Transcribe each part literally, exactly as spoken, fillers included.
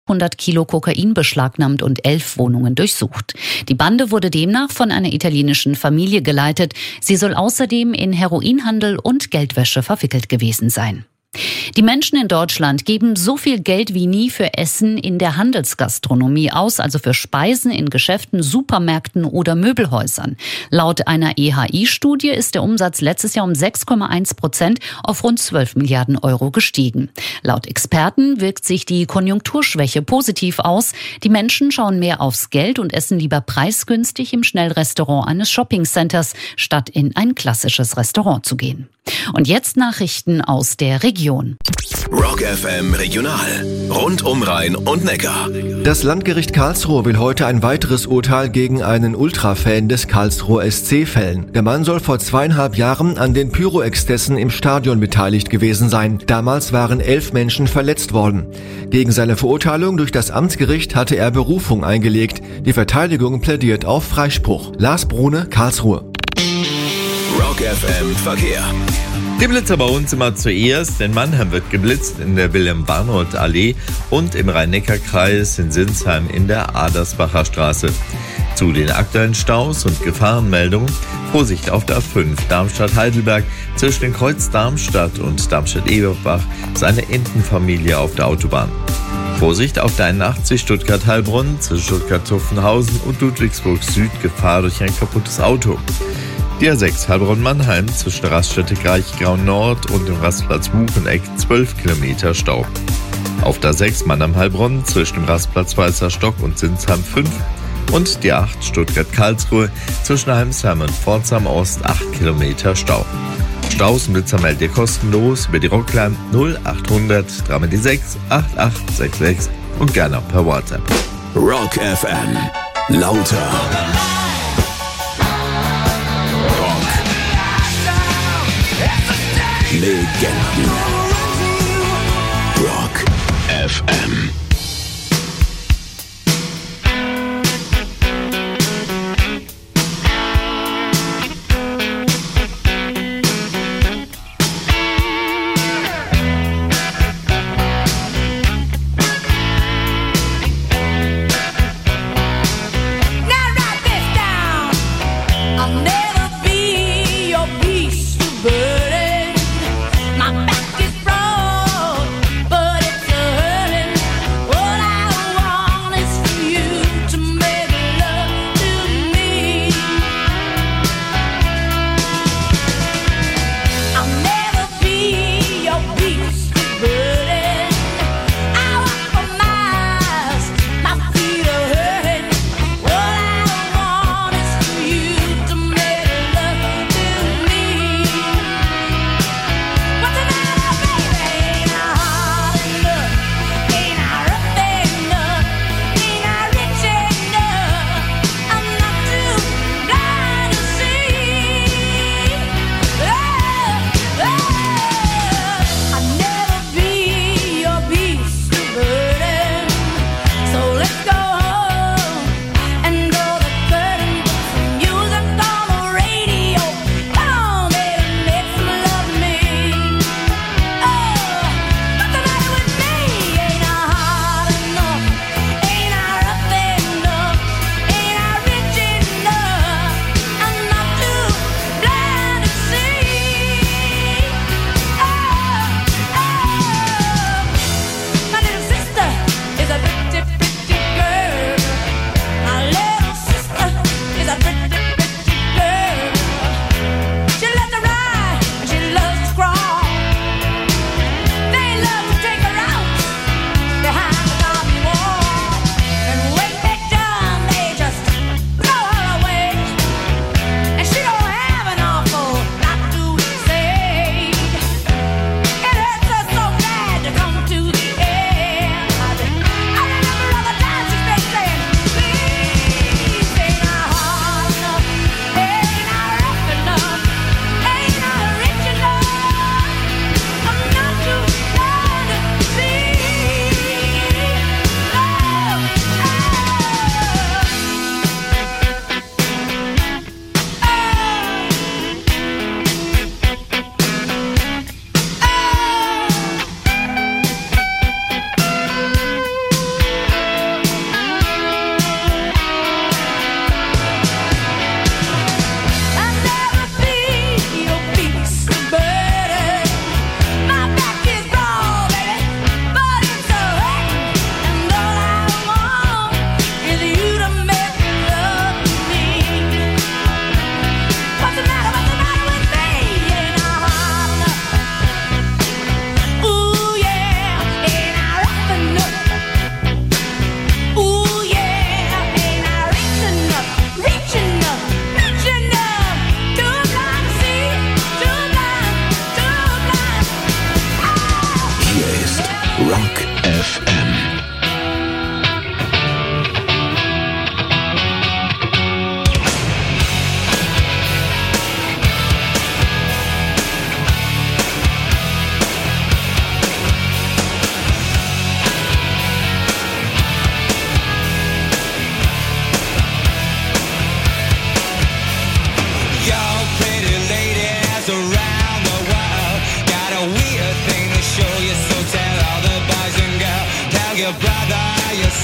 hundert Kilo Kokain beschlagnahmt und elf Wohnungen durchsucht. Die Bande wurde demnach von einer italienischen Familie geleitet. Sie soll außerdem in Heroinhandel und Geldwäsche verwickelt gewesen sein. Die Menschen in Deutschland geben so viel Geld wie nie für Essen in der Handelsgastronomie aus, also für Speisen in Geschäften, Supermärkten oder Möbelhäusern. Laut einer E H I-Studie ist der Umsatz letztes Jahr um sechs Komma eins Prozent auf rund zwölf Milliarden Euro gestiegen. Laut Experten wirkt sich die Konjunkturschwäche positiv aus. Die Menschen schauen mehr aufs Geld und essen lieber preisgünstig im Schnellrestaurant eines Shoppingcenters, statt in ein klassisches Restaurant zu gehen. Und jetzt Nachrichten aus der Region. Rock F M Regional. Rund um Rhein und Neckar. Das Landgericht Karlsruhe will heute ein weiteres Urteil gegen einen Ultrafan des Karlsruher S C fällen. Der Mann soll vor zweieinhalb Jahren an den Pyro-Exzessen im Stadion beteiligt gewesen sein. Damals waren elf Menschen verletzt worden. Gegen seine Verurteilung durch das Amtsgericht hatte er Berufung eingelegt. Die Verteidigung plädiert auf Freispruch. Lars Brune, Karlsruhe. Rock F M Verkehr. Die Blitzer bei uns immer zuerst. In Mannheim wird geblitzt in der Wilhelm-Barnhold-Allee und im Rhein-Neckar-Kreis in Sinsheim in der Adersbacher Straße. Zu den aktuellen Staus und Gefahrenmeldungen: Vorsicht auf der A fünf Darmstadt-Heidelberg zwischen dem Kreuz Darmstadt und Darmstadt-Eberbach ist eine Entenfamilie auf der Autobahn. Vorsicht auf der einundachtzig Stuttgart-Heilbronn zwischen Stuttgart-Zuffenhausen und Ludwigsburg Süd, Gefahr durch ein kaputtes Auto. Die A sechs Heilbronn-Mannheim zwischen der Raststätte Kraichgau Nord und dem Rastplatz Bucheneck zwölf Kilometer Stau. Auf der A sechs Mannheim-Heilbronn zwischen dem Rastplatz Weißer Stock und Sinsheim fünf und die A acht Stuttgart-Karlsruhe zwischen Heimsheim und Pforzheim Ost acht Kilometer Stau. Staus und Blitzer meldet ihr kostenlos über die Rockline null achthundert drei sechs acht acht sechs sechs und gerne per WhatsApp. Rock F M. Lauter. Legenden. Rock F M.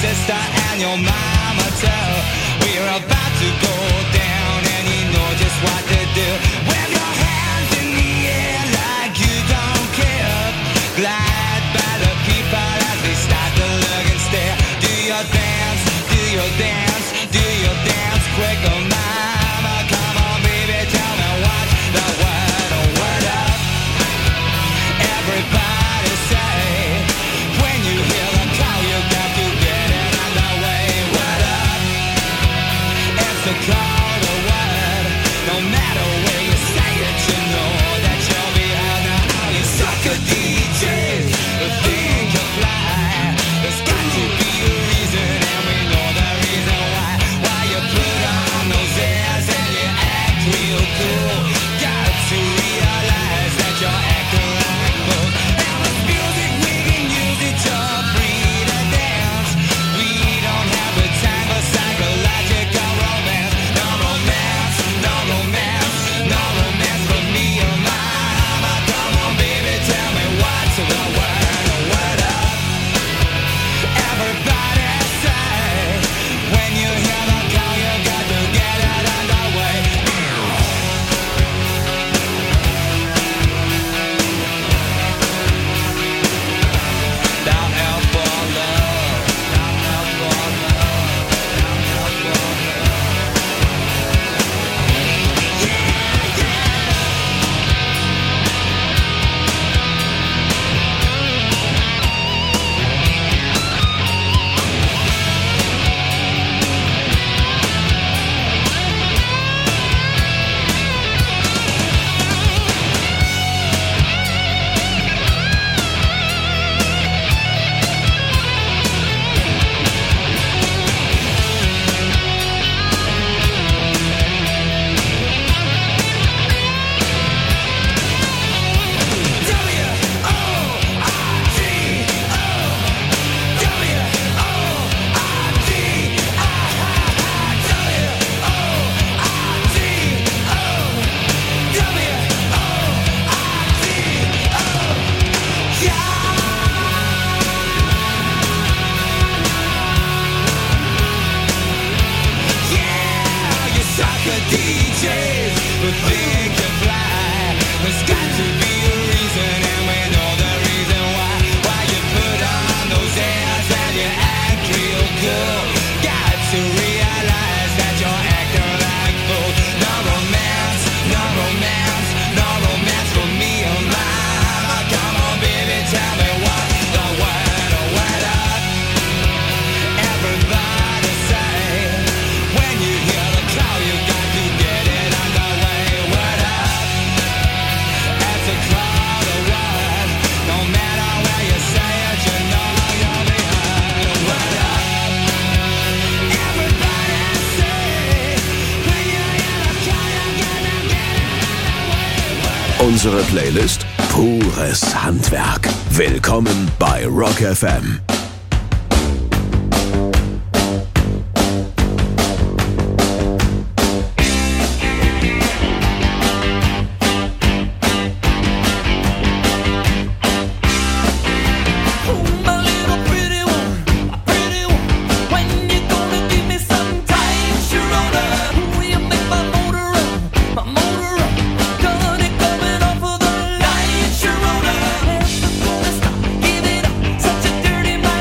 sister and your mama too. We're about to go down and you know just what to do. Wave your hands in the air like you don't care. Glide by the people as we start to look and stare. Do your dance, do your dance, do your dance quick, oh mama. Come on baby, tell me what's the word, oh word up. Everybody say, when you hear the call you got to get it underway. Word up, it's the call to word. No matter where you say it, you know that you'll be out now. You sucker D Js who think you fly. There's got to be a reason and we know the reason why. Why you put on those airs and you act real cool. Got to realize that you're acting like fools. Now with music we can use it to breed a dance. We don't have the time for psychological romance. No romance, no romance, no romance for me or mama. Come on baby, tell me what's the word, the word up. Everybody say, when you hear the call you got to get it underway. Down out for love, down out for love, down out for love. Yeah, yeah. Yeah, you sucker D Js who think you fly. There's got to be a reason and we know the reason why. Why you put on those airs and you act real cool. Got to realize that you're acting like fools. No romance, no romance, no romance for me or mama. Come on baby, tell me what's the word, oh word up. Everybody say, when you hear the call you got to get it underway. Word up, it's a call to word. No matter where you say it, you know you'll be heard. Word up, everybody say, when you hear the call you got to get it underway. Word up. Unsere Playlist pures Handwerk. Willkommen bei Rock F M. My little pretty one, my pretty one, when you gonna give me some time, Sharona? Will you make my motor run, my motor run? Got it coming off of the line, Sharona. Never gonna stop, give it up, such a dirty mind.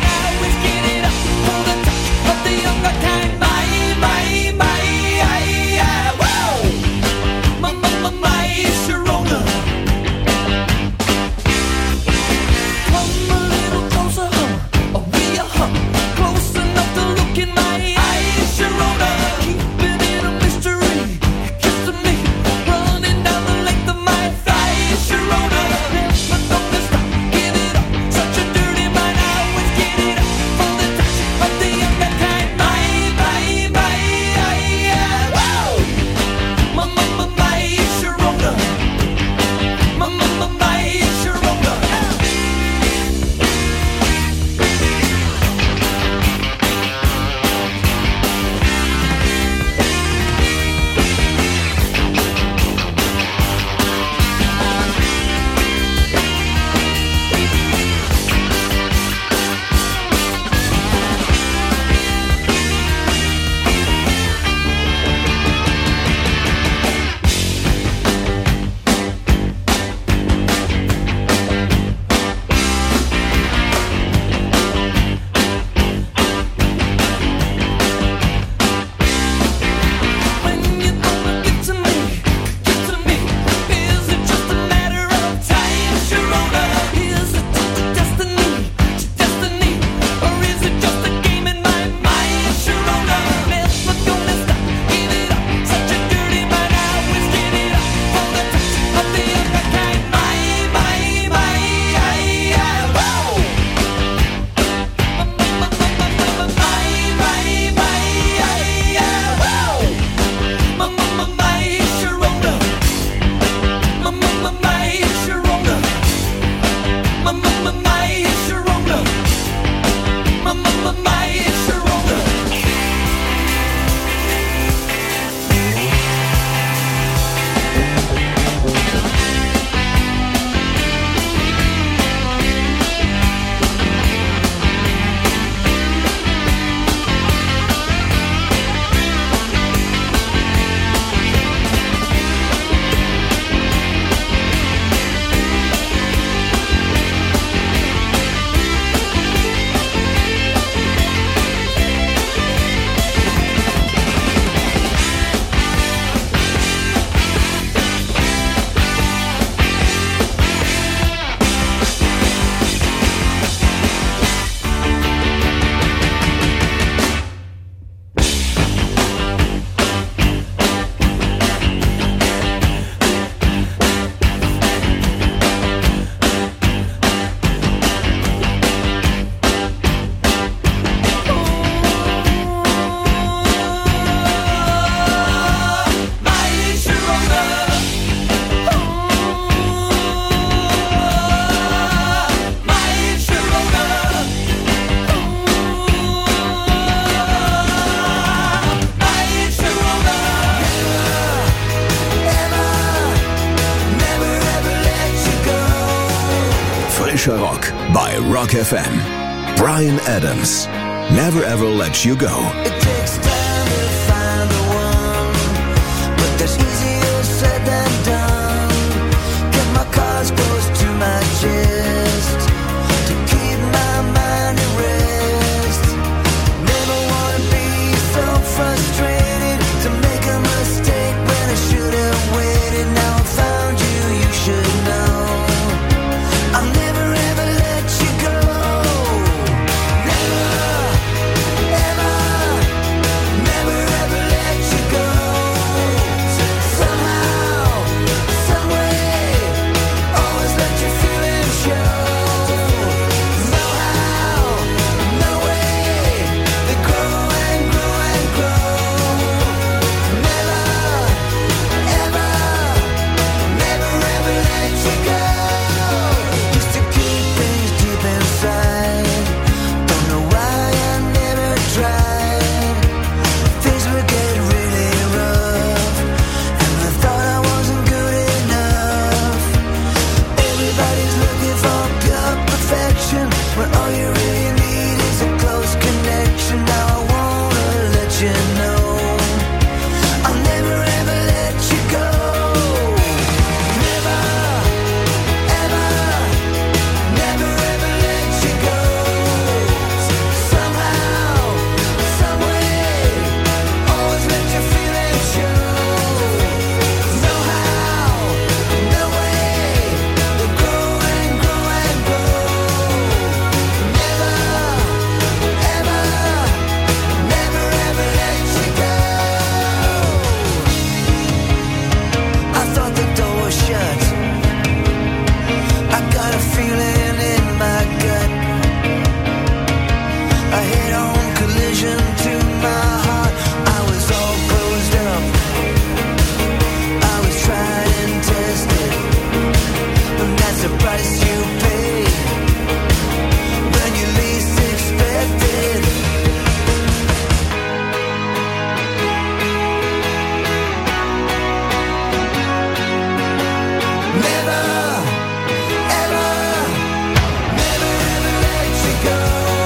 Frischer Rock bei Rock F M. Bryan Adams, Never Ever Let You Go. It takes time to find the one, but that's easier said than done. Get my cards close to my chest to keep my mind at rest. Never wanna be so frustrated to make a mistake when I should have waited. Now I found you, you should know. I'll never ever let you go. Never, ever, never ever let you go. Somehow, some way, always let your feelings show. No how, no way, they grow and grow and grow. Never, ever, never ever let you go. Used to keep things deep inside. Don't know why I never tried. Things would get really rough, and I thought I wasn't good enough. Everybody's looking for pure perfection, when all you really need is a close connection. Now I wanna let you know I'll never ever let you go. Never, ever, never ever let you go. Somehow, some way, always let your feelings show. No how, no way, they grow and grow and grow. Never, ever, never ever let you go. I thought the door was shut. I got a feeling in my gut. A head-on collision to my heart. I was all closed up. I was tried and tested, and that's the price you pay when you least expect it. Never, ever, never ever let you go.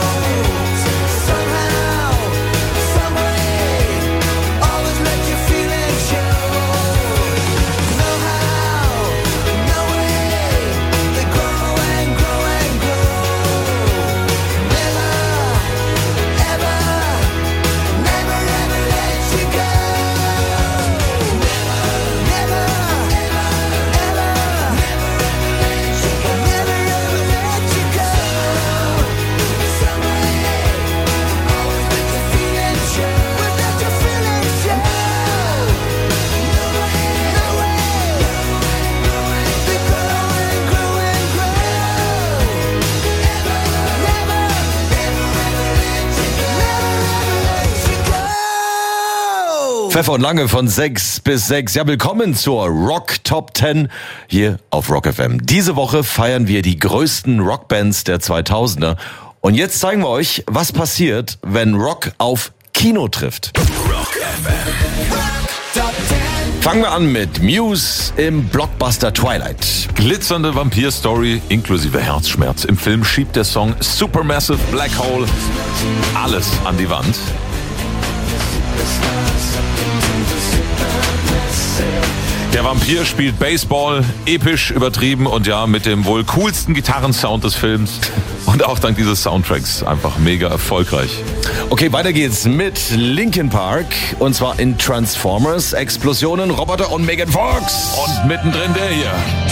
Somehow, some way, always let your feelings show. No how, no way, they grow and grow and grow. Never, ever, never ever let you go. Never, never, ever, ever, never ever let you go. Never ever let you go. Some way, always let your feelings show. Let your feelings show. No way, no way, they grow and grow and grow. Never, never, never ever let you go. Never ever let you go. Pfeffer und Lange von sechs bis sechs. Ja, willkommen zur Rock Top zehn hier auf Rock F M. Diese Woche feiern wir die größten Rockbands der zweitausender. Und jetzt zeigen wir euch, was passiert, wenn Rock auf Kino trifft. Rock F M. Fangen wir an mit Muse im Blockbuster Twilight. Glitzernde Vampir-Story inklusive Herzschmerz. Im Film schiebt der Song Supermassive Black Hole alles an die Wand. Der Vampir spielt Baseball, episch, übertrieben und ja, mit dem wohl coolsten Gitarrensound des Films. Und auch dank dieses Soundtracks einfach mega erfolgreich. Okay, weiter geht's mit Linkin Park. Und zwar in Transformers, Explosionen, Roboter und Megan Fox. Und mittendrin der hier.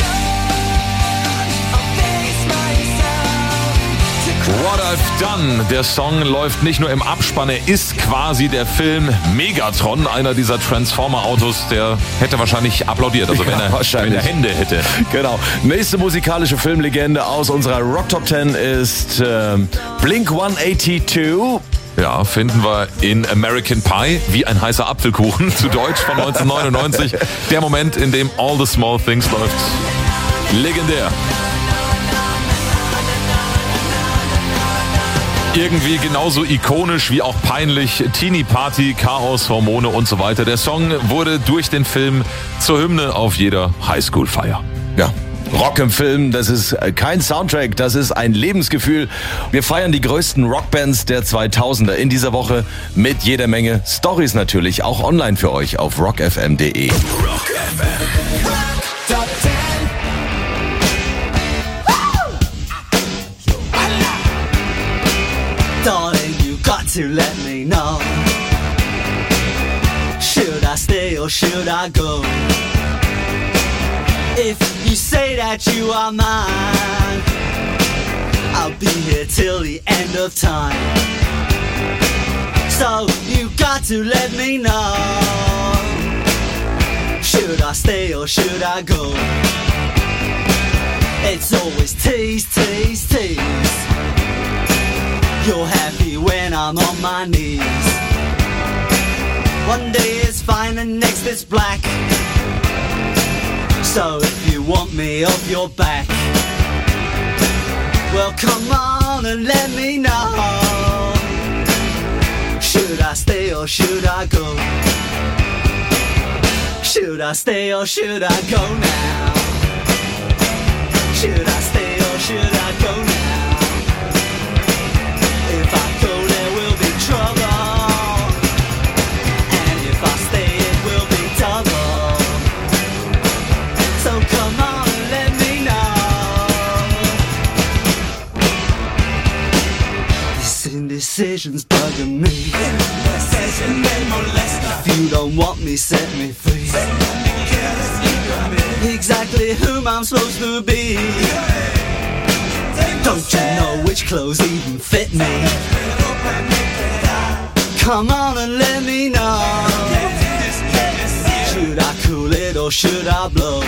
What I've Done. Der Song läuft nicht nur im Abspann, er ist quasi der Film Megatron, einer dieser Transformer-Autos, der hätte wahrscheinlich applaudiert, also wenn, Ja, er, wahrscheinlich. wenn er Hände hätte. Genau. Nächste musikalische Filmlegende aus unserer Rock Top zehn ist ähm, Blink hundertzweiundachtzig. Ja, finden wir in American Pie, wie ein heißer Apfelkuchen, zu Deutsch von neunzehnhundertneunundneunzig. Der Moment, in dem All the Small Things läuft. Legendär. Irgendwie genauso ikonisch wie auch peinlich. Teenie Party, Chaos, Hormone und so weiter. Der Song wurde durch den Film zur Hymne auf jeder Highschool-Feier. Ja, Rock im Film, das ist kein Soundtrack, das ist ein Lebensgefühl. Wir feiern die größten Rockbands der zweitausender in dieser Woche mit jeder Menge Storys natürlich, auch online für euch auf rock f m punkt de. Rock F M. Top ten. Darling, you got to let me know. Should I stay or should I go? If you say that you are mine, I'll be here till the end of time. So you got to let me know. Should I stay or should I go? It's always tease, tease, tease. You're happy when I'm on my knees. One day it's fine and next it's black. So if you want me off your back, well come on and let me know. Should I stay or should I go? Should I stay or should I go now? Should I stay or should I go now? If I go there will be trouble, and if I stay it will be double. So come on and let me know. This indecision's bugging me. If you don't want me, set me free. Exactly whom I'm supposed to be. Don't you know which clothes even fit me? Come on and let me know. Should I cool it or should I blow?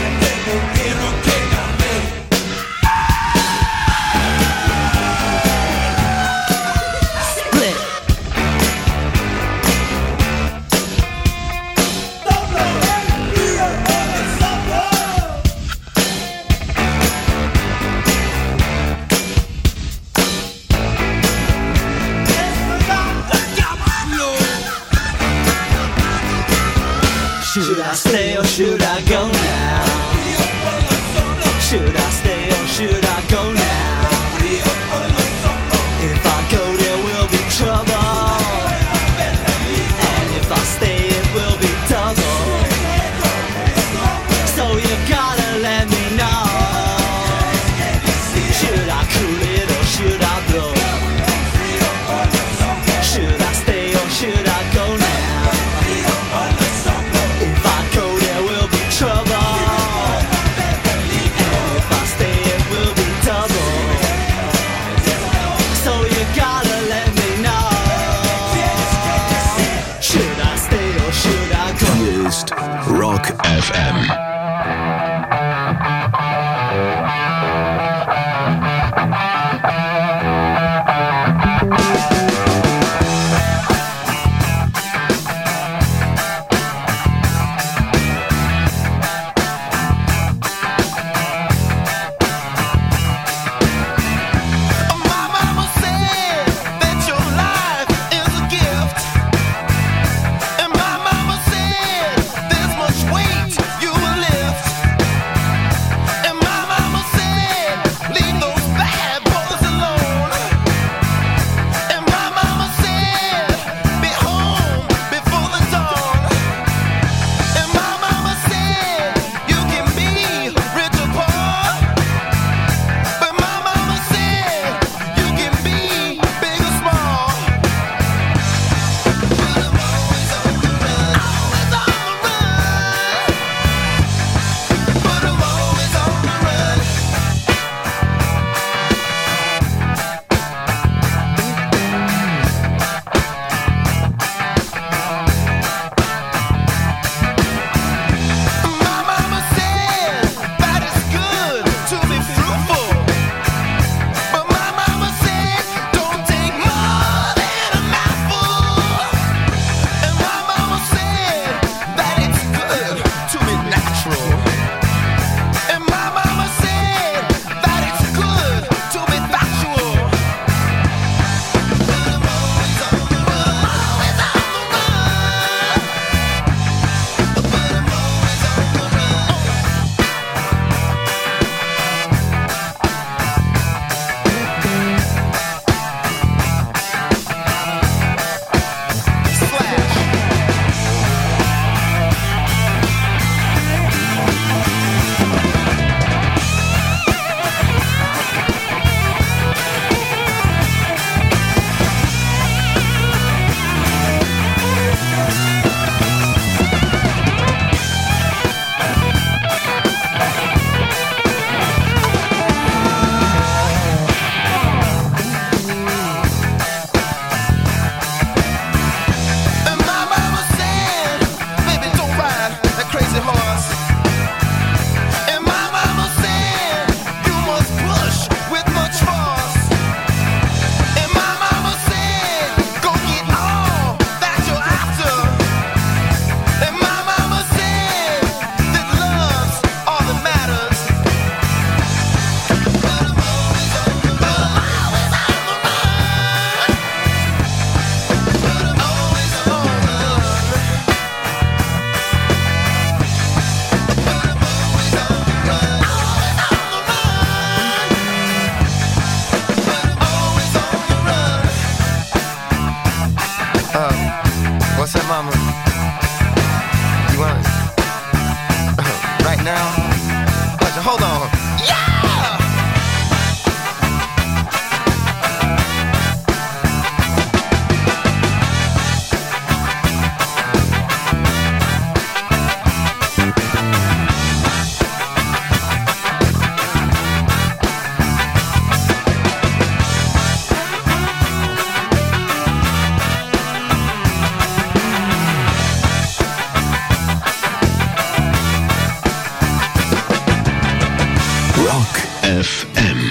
Should I stay or should I go now? Should I stay or should I go now? If I go there will be trouble, and if I stay it will be double. So you gotta let me know. Should I cool it or should I blow? Should I stay or should I go now? Rock F M. Weight you will lift. now. Watch it, hold on. Yeah! F M.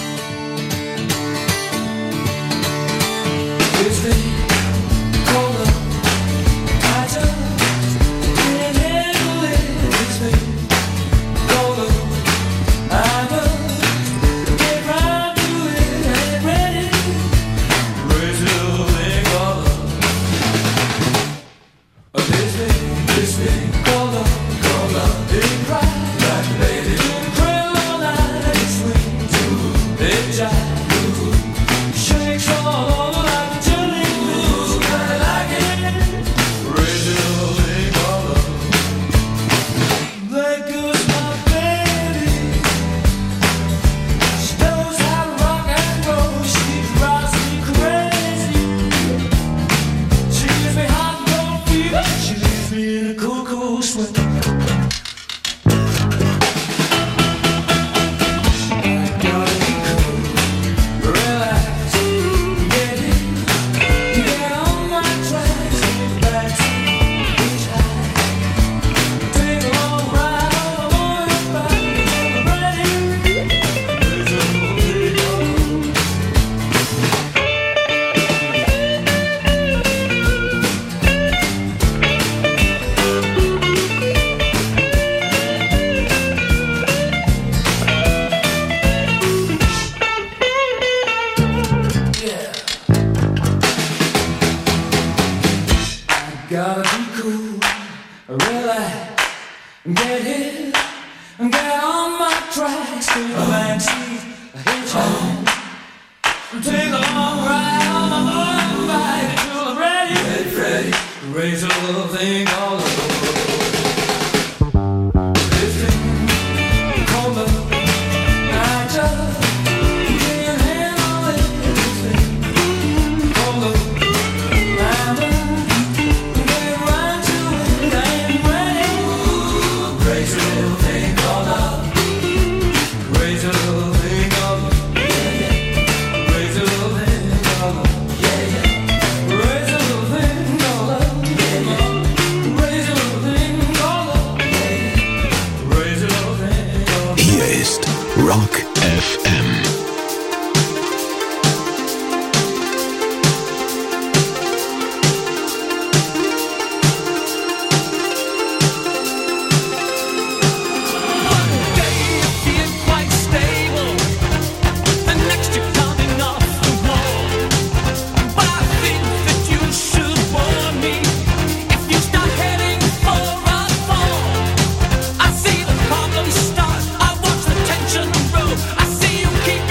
Rock F M. Keep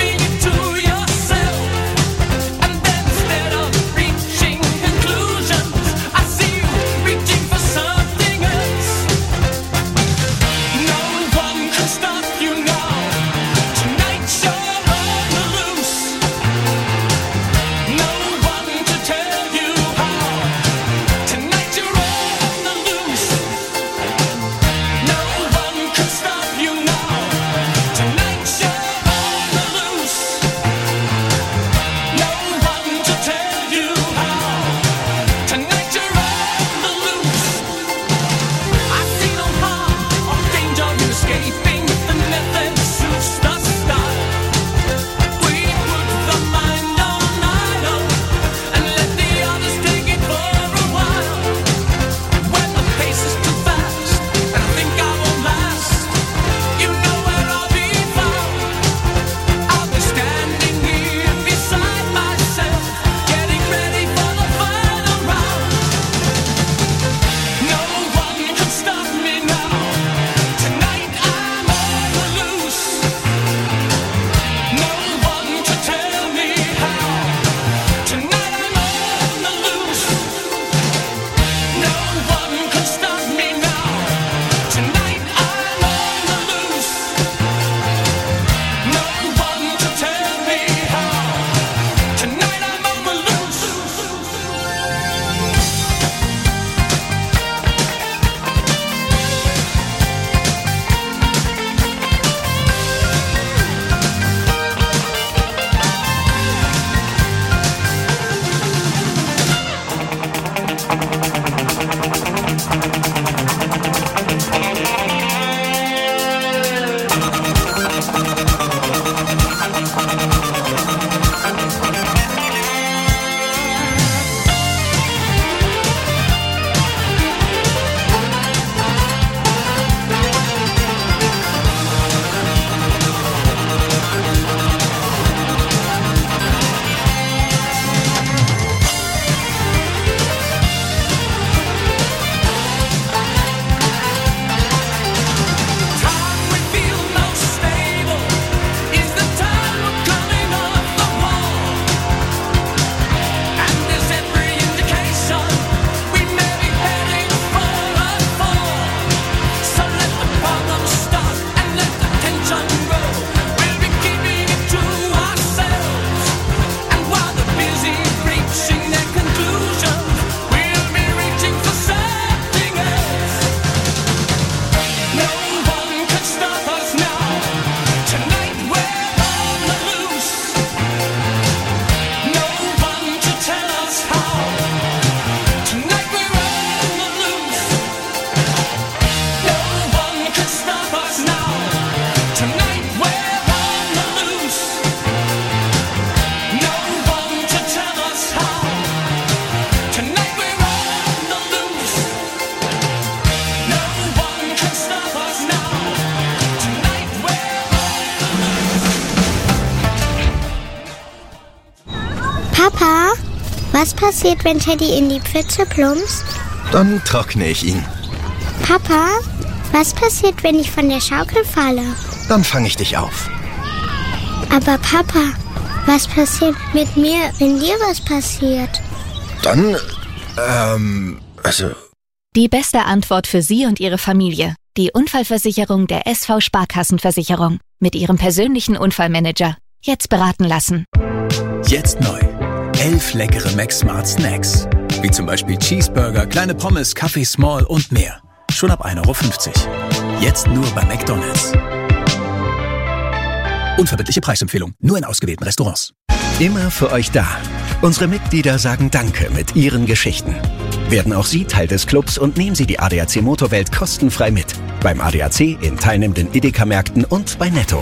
passiert, wenn Teddy in die Pfütze plumpst? Dann trockne ich ihn. Papa, was passiert, wenn ich von der Schaukel falle? Dann fange ich dich auf. Aber Papa, was passiert mit mir, wenn dir was passiert? Dann, ähm, also... Die beste Antwort für Sie und Ihre Familie. Die Unfallversicherung der S V Sparkassenversicherung. Mit Ihrem persönlichen Unfallmanager. Jetzt beraten lassen. Jetzt neu. Elf leckere Max Smart Snacks. Wie zum Beispiel Cheeseburger, kleine Pommes, Kaffee Small und mehr. Schon ab ein Euro fünfzig. Jetzt nur bei McDonald's. Unverbindliche Preisempfehlung. Nur in ausgewählten Restaurants. Immer für euch da. Unsere Mitglieder sagen Danke mit ihren Geschichten. Werden auch Sie Teil des Clubs und nehmen Sie die A D A C Motorwelt kostenfrei mit. Beim A D A C, in teilnehmenden Edeka-Märkten und bei Netto.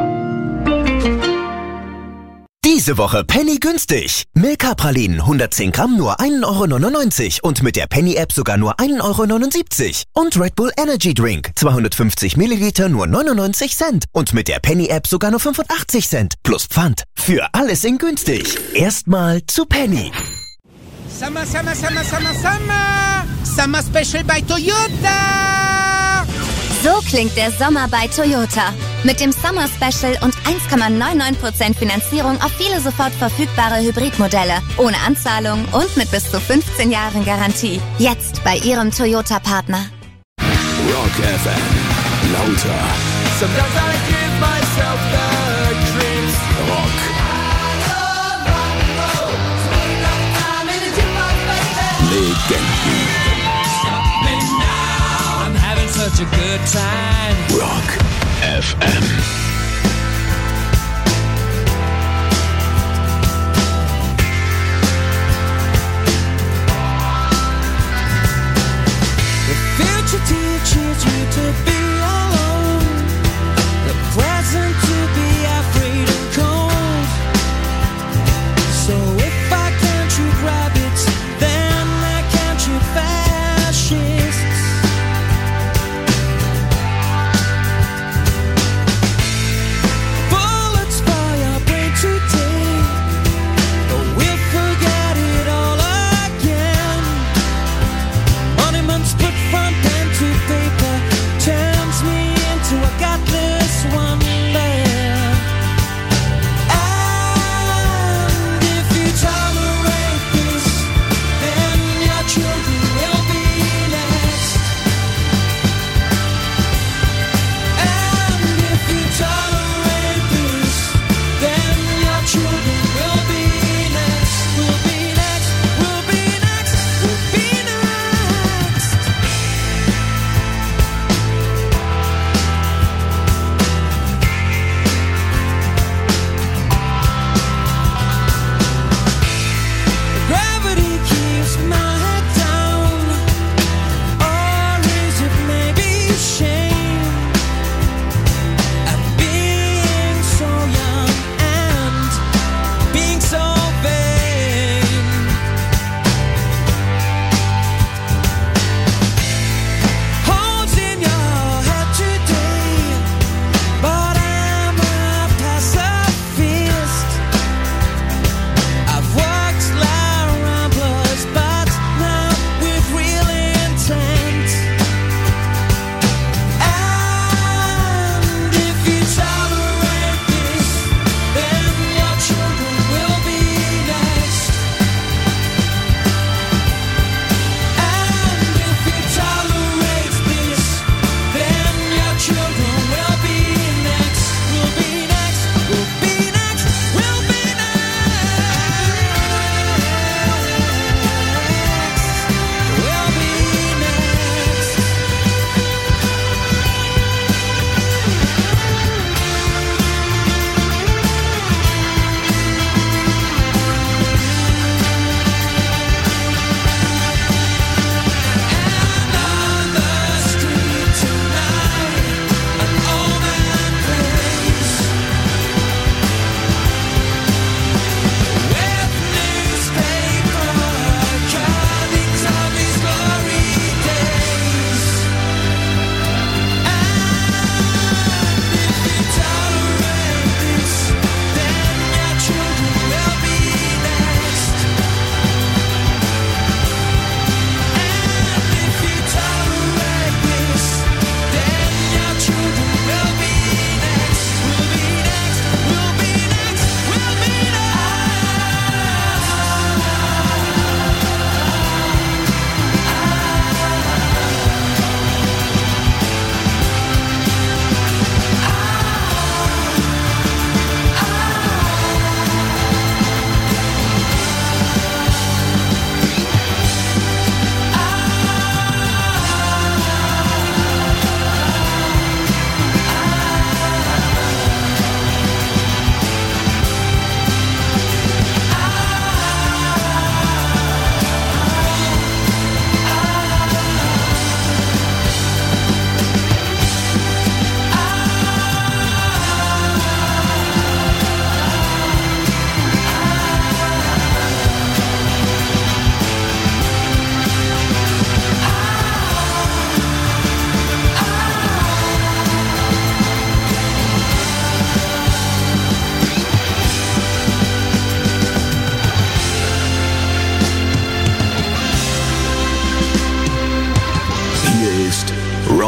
Diese Woche Penny günstig. Milka-Pralinen hundertzehn Gramm nur ein Euro neunundneunzig und mit der Penny-App sogar nur ein Euro neunundsiebzig. Und Red Bull Energy Drink zweihundertfünfzig Milliliter nur neunundneunzig Cent und mit der Penny-App sogar nur fünfundachtzig Cent plus Pfand. Für alles in günstig. Erstmal zu Penny. Summer, Summer, Summer, Summer, Summer. Summer Special bei Toyota. So klingt der Sommer bei Toyota. Mit dem Summer Special und eins Komma neunundneunzig Prozent Finanzierung auf viele sofort verfügbare Hybridmodelle. Ohne Anzahlung und mit bis zu fünfzehn Jahren Garantie. Jetzt bei Ihrem Toyota-Partner. Rock F M. Lauter. Sometimes I give myself the dreams. Rock. Legenden. I'm having such a good time. Rock F M. The future teaches you to be alone. The present to be afraid and cold. So if I can't shoot rabbits, then I can't shoot fascists.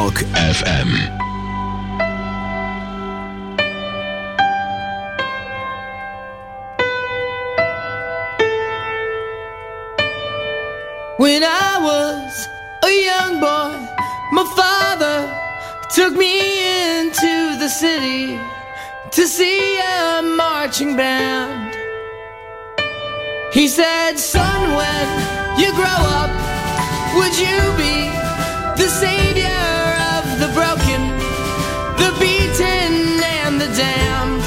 Rock F M. When I was a young boy, my father took me into the city to see a marching band. He said, son, when you grow up, would you be the savior of the broken, the beaten, and the damned?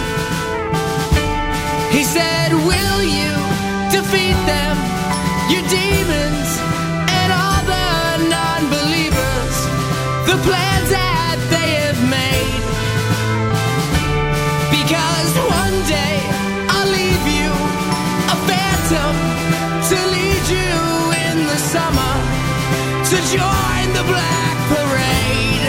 He said, will you defeat them, your demons, and all the non-believers, the plans that they have made? Because one day I'll leave you a phantom to lead you in the summer to join the Black Parade.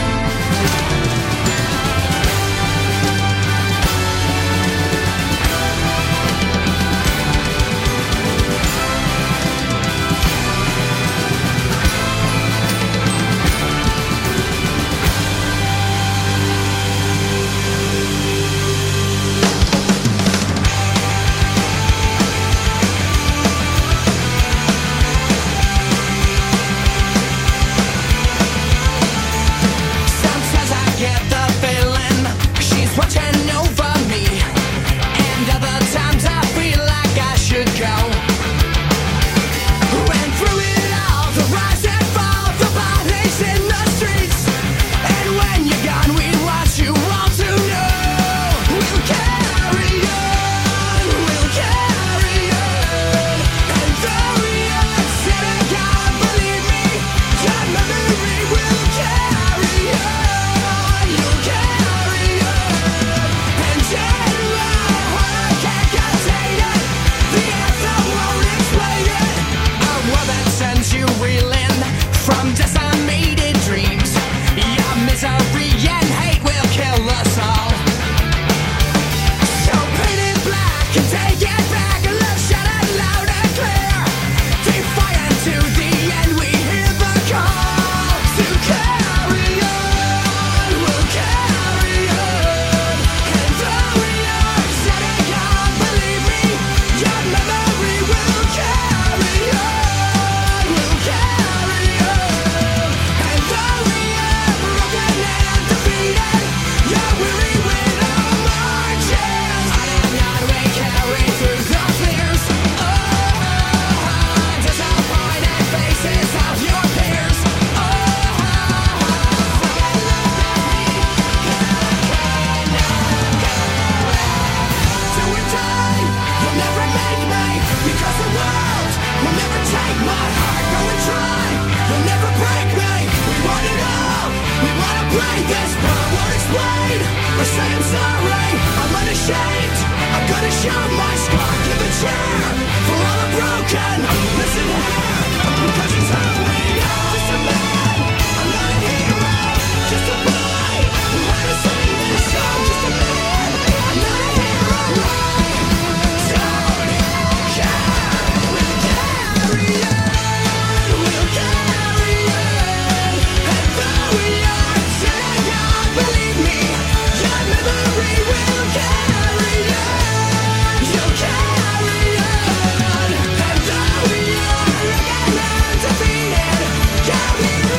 Watching over me, and other times I feel like I should go. Ran through it all, the rise and fall, the bodies in the streets. And when you're gone, we want you all to know we'll carry on, we'll carry on. And though we are said God, believe me, your memory will carry on, you'll carry on. From decimated dreams, your misery and hate will kill us all. So paint it black and take it back, and let's shout it loud and clear. Defiant to the end, we hear the call to carry on, we'll carry on. And though we are setting God, believe me, your memory will carry on, we'll carry on. And though we are broken and defeated, you're weary with our marches. On and on we carry through the fears. Oh, disappointed faces of your peers. Oh, till we die, you'll never make me, because the world will never take my heart. Go and try, you'll never break me. We want it all, we wanna break this, but I won't explain or say I'm sorry. I'm unashamed, I'm gonna show my scar. Give a cheer for all the broken. Listen here, because it's who we are. Just a man, I'm not a hero, just a boy who had to sing this song. Just a man, I'm not a hero. Don't care, we'll carry on, we'll carry on. And though we are saying God, believe me, your memory will carry on, you'll carry on. And though we are again undefeated, carry on.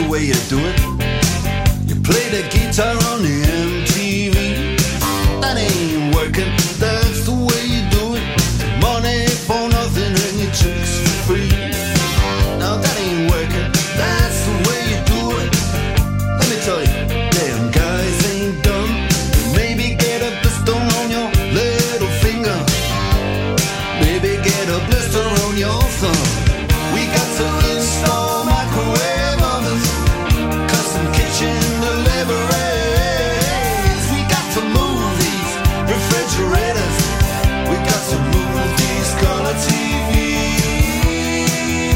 the way you do it. You play the guitar on the M T V. That ain't working, that's the way you do it. Money for nothing and your chicks for free. Now that ain't working, that's the way you do it. Let me tell you, damn guys ain't dumb. Maybe get a blister on your little finger. Maybe get a blister on your thumb. We got to install microwave ovens, custom kitchen deliveries. We got to move these refrigerators. We got to move these color T Vs.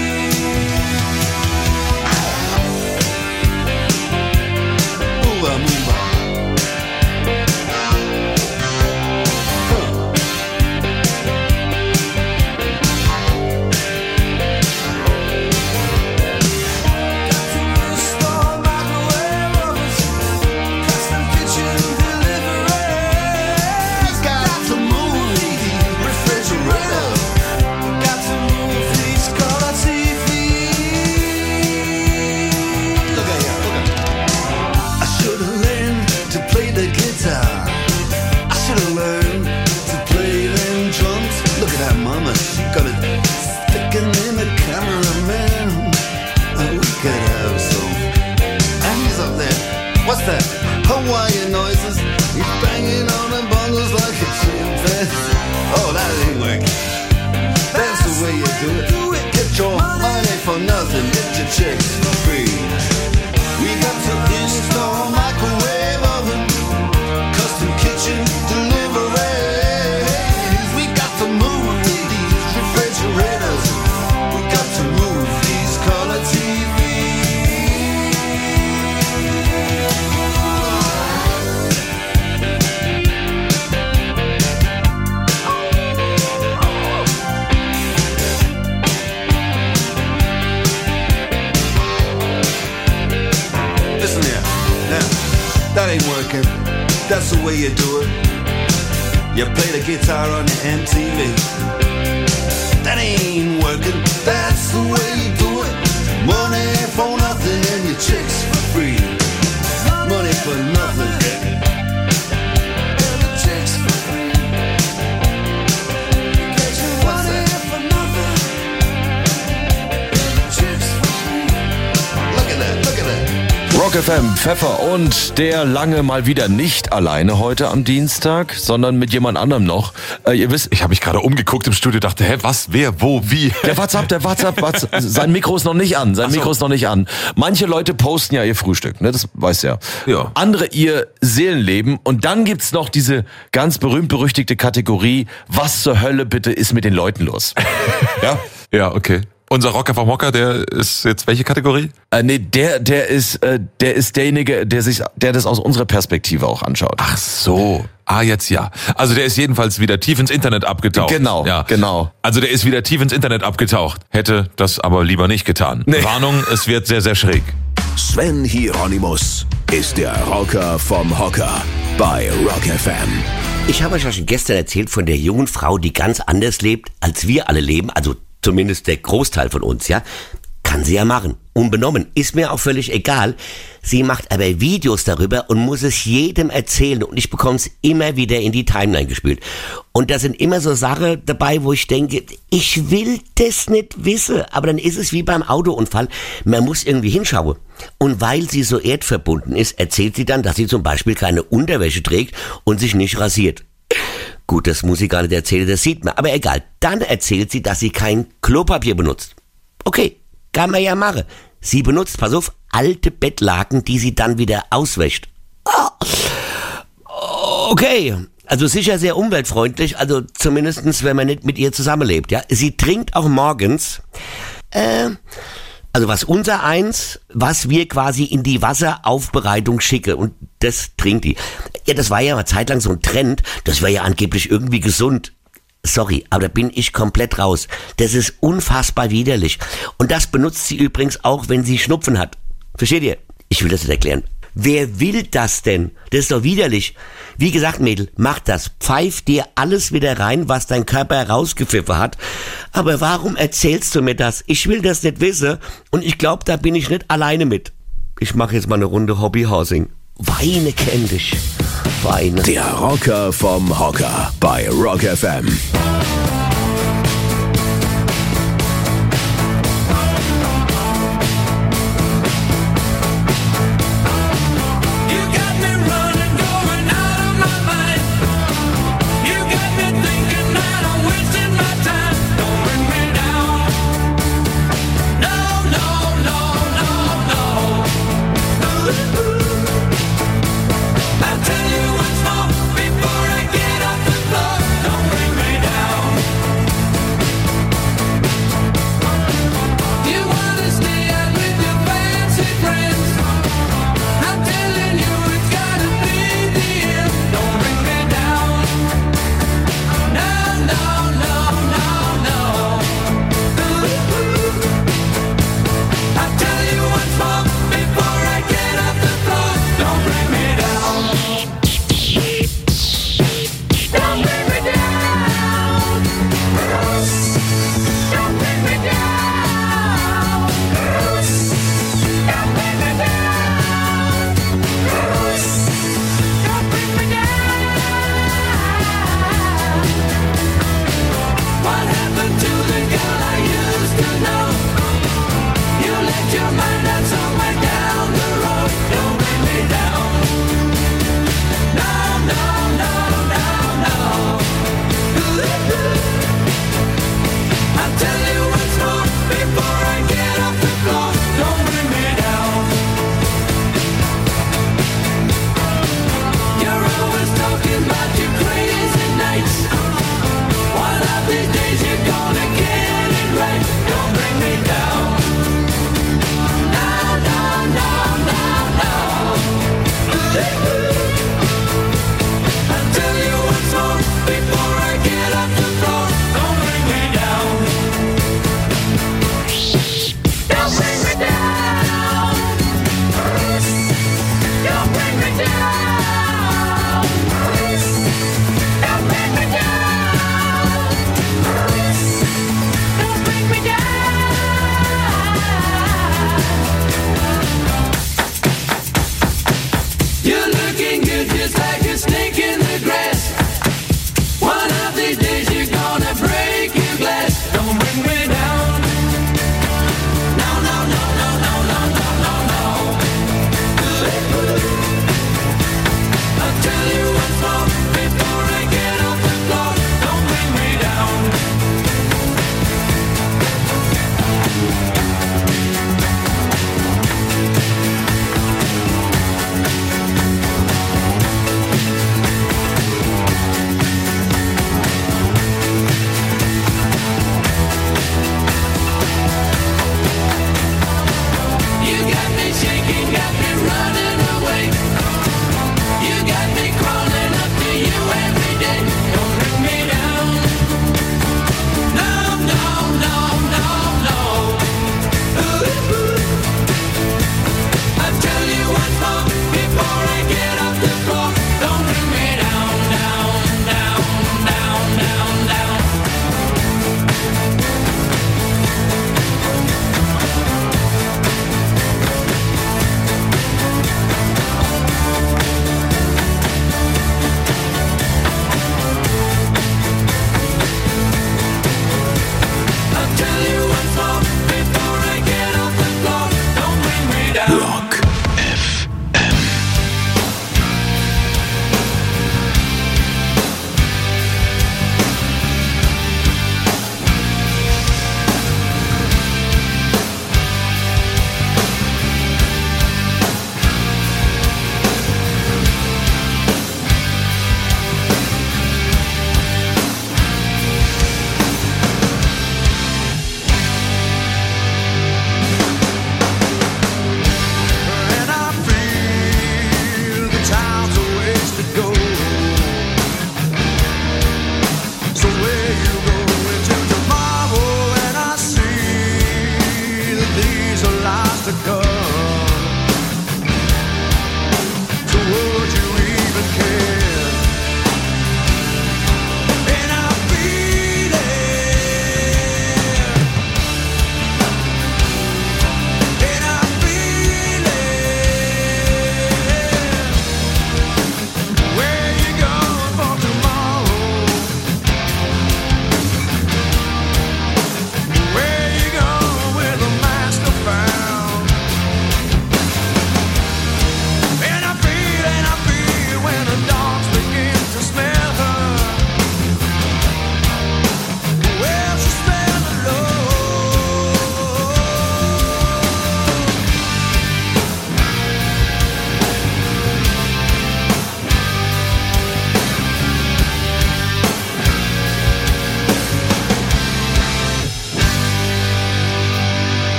Move on, move on. What's that? Hawaiian noises. He's banging on the bongos like a chimpanzee. Oh, that ain't working. That's the way you do it. Get your money for nothing. Get your chicks for free. We got to install microwave oven, custom kitchen deliveries. We got to move these refrigerators. We got to move these color T Vs. Listen here, now, that ain't working. That's the way you do it. You play the guitar on the M T V. That ain't working. That's the way you do it. Money for nothing and your chicks for free. Money for nothing. And your chicks for free. What's that? For nothing. And your chicks for free. Look at that, look at that. Rock F M, Pfeffer und der Lange mal wieder nicht alleine heute am Dienstag, sondern mit jemand anderem noch. Äh, ihr wisst, ich habe mich gerade umgeguckt im Studio, dachte, hä, was, wer, wo, wie? Der WhatsApp, der WhatsApp, WhatsApp sein Mikro ist noch nicht an, sein so. Mikro ist noch nicht an. Manche Leute posten ja ihr Frühstück, ne, das weißt du ja. Ja. Andere ihr Seelenleben und dann gibt's noch diese ganz berühmt-berüchtigte Kategorie, was zur Hölle bitte ist mit den Leuten los? Ja? Ja, okay. Unser Rocker vom Hocker, der ist jetzt welche Kategorie? Äh, nee, der, der ist, äh, der ist derjenige, der sich, der das aus unserer Perspektive auch anschaut. Ach so. Ah, jetzt ja. Also der ist jedenfalls wieder tief ins Internet abgetaucht. Genau, ja. genau. Also der ist wieder tief ins Internet abgetaucht. Hätte das aber lieber nicht getan. Nee. Warnung, es wird sehr, sehr schräg. Sven Hieronymus ist der Rocker vom Hocker bei Rock F M. Ich habe euch ja schon gestern erzählt von der jungen Frau, die ganz anders lebt, als wir alle leben, also zumindest der Großteil von uns, ja. Kann sie ja machen. Unbenommen. Ist mir auch völlig egal. Sie macht aber Videos darüber und muss es jedem erzählen und ich bekomme es immer wieder in die Timeline gespielt. Und da sind immer so Sachen dabei, wo ich denke, ich will das nicht wissen. Aber dann ist es wie beim Autounfall. Man muss irgendwie hinschauen. Und weil sie so erdverbunden ist, erzählt sie dann, dass sie zum Beispiel keine Unterwäsche trägt und sich nicht rasiert. Gut, das muss sie gar nicht erzählen, das sieht man. Aber egal. Dann erzählt sie, dass sie kein Klopapier benutzt. Okay, kann man ja machen. Sie benutzt, pass auf, alte Bettlaken, die sie dann wieder auswäscht. Okay, also sicher sehr umweltfreundlich, also zumindestens, wenn man nicht mit ihr zusammenlebt, ja. Sie trinkt auch morgens, äh, also was unser eins, was wir quasi in die Wasseraufbereitung schicken und das trinkt die. Ja, das war ja eine Zeit lang so ein Trend, das wäre ja angeblich irgendwie gesund. Sorry, aber da bin ich komplett raus. Das ist unfassbar widerlich. Und das benutzt sie übrigens auch, wenn sie Schnupfen hat. Versteht ihr? Ich will das nicht erklären. Wer will das denn? Das ist doch widerlich. Wie gesagt, Mädel, mach das. Pfeif dir alles wieder rein, was dein Körper rausgepfiffen hat. Aber warum erzählst du mir das? Ich will das nicht wissen und ich glaube, da bin ich nicht alleine mit. ich mache jetzt mal eine Runde Hobbyhousing. Weine kenn dich. Weine. Der Rocker vom Hocker bei Rock F M.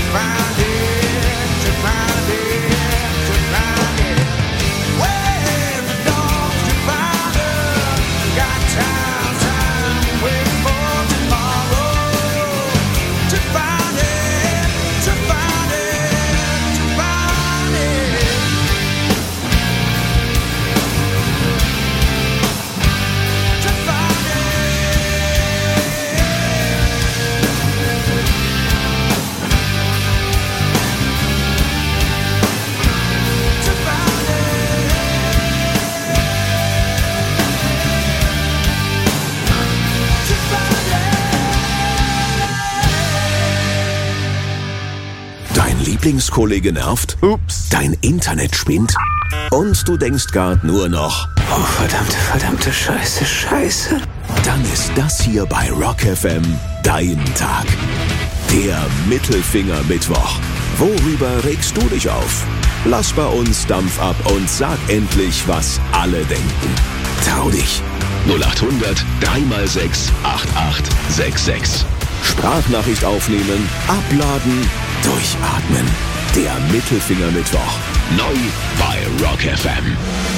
find it, to find it, to find it. Where the dogs to find her. Got time, time, wait for tomorrow. To find it, to find it, to find it. To find Dein Lieblingskollege nervt? Ups. Dein Internet spinnt? Und du denkst grad nur noch, oh verdammte, verdammte Scheiße, Scheiße. Dann ist das hier bei Rock F M dein Tag. Der Mittelfinger-Mittwoch. Worüber regst du dich auf? Lass bei uns Dampf ab und sag endlich, was alle denken. Trau dich. null acht hundert drei mal sechs acht acht sechs sechs. Sprachnachricht aufnehmen, abladen, durchatmen. Der Mittelfinger-Mittwoch. Neu bei Rock F M.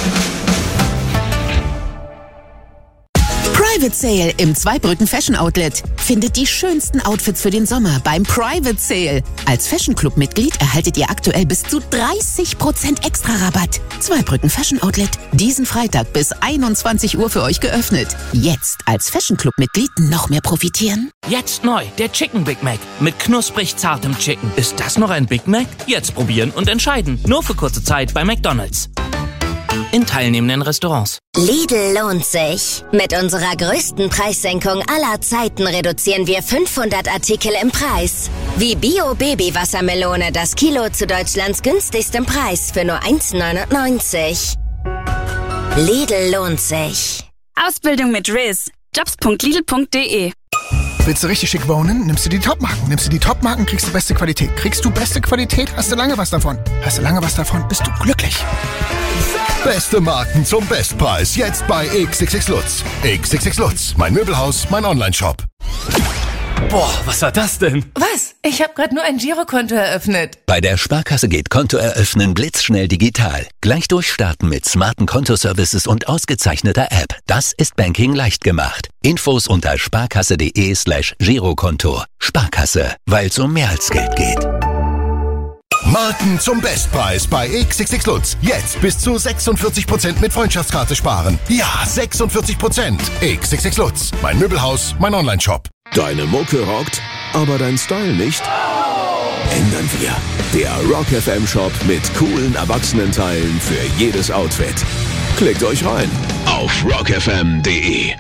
Private Sale im Zweibrücken Fashion Outlet. Findet die schönsten Outfits für den Sommer beim Private Sale. Als Fashion Club Mitglied erhaltet ihr aktuell bis zu dreißig Prozent extra Rabatt. Zweibrücken Fashion Outlet. Diesen Freitag bis einundzwanzig Uhr für euch geöffnet. Jetzt als Fashion Club Mitglied noch mehr profitieren. Jetzt neu, der Chicken Big Mac mit knusprig zartem Chicken. Ist das noch ein Big Mac? Jetzt probieren und entscheiden. Nur für kurze Zeit bei McDonald's. In teilnehmenden Restaurants. Lidl lohnt sich. Mit unserer größten Preissenkung aller Zeiten reduzieren wir fünfhundert Artikel im Preis. Wie Bio-Baby-Wassermelone, das Kilo zu Deutschlands günstigstem Preis für nur eins neunundneunzig. Lidl lohnt sich. Ausbildung mit Riz. jobs punkt lidl punkt de. Willst du richtig schick wohnen? Nimmst du die Top-Marken. Nimmst du die Top-Marken, kriegst du beste Qualität. Kriegst du beste Qualität, hast du lange was davon. Hast du lange was davon, bist du glücklich. Beste Marken zum Bestpreis. Jetzt bei X X X Lutz. X X X Lutz. Mein Möbelhaus, mein Onlineshop. Boah, was war das denn? Was? Ich habe gerade nur ein Girokonto eröffnet. Bei der Sparkasse geht Konto eröffnen blitzschnell digital. Gleich durchstarten mit smarten Kontoservices und ausgezeichneter App. Das ist Banking leicht gemacht. Infos unter sparkasse.de slash Girokonto. Sparkasse, weil es um mehr als Geld geht. Marken zum Bestpreis bei X X X Lutz. Jetzt bis zu sechsundvierzig Prozent mit Freundschaftskarte sparen. Ja, sechsundvierzig Prozent. X X X Lutz. Mein Möbelhaus, mein Onlineshop. Deine Mucke rockt, aber dein Style nicht? Ändern wir. Der Rock F M Shop mit coolen Erwachsenenteilen für jedes Outfit. Klickt euch rein auf rock f m punkt de.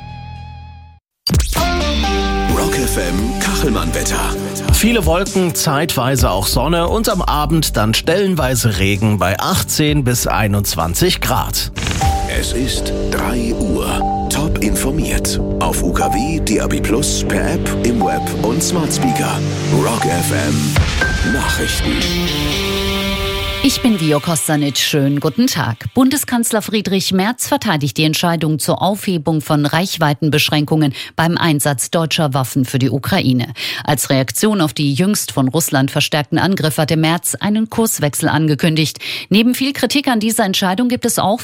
Rock F M Kachelmann-Wetter. Viele Wolken, zeitweise auch Sonne und am Abend dann stellenweise Regen bei achtzehn bis einundzwanzig Grad. Es ist drei Uhr. Top informiert. Auf U K W, D A B Plus, per App, im Web und Smart Speaker. Rock F M Nachrichten. Ich bin Vio Kostanic. Schönen guten Tag. Bundeskanzler Friedrich Merz verteidigt die Entscheidung zur Aufhebung von Reichweitenbeschränkungen beim Einsatz deutscher Waffen für die Ukraine. Als Reaktion auf die jüngst von Russland verstärkten Angriffe hatte Merz einen Kurswechsel angekündigt. Neben viel Kritik an dieser Entscheidung gibt es auch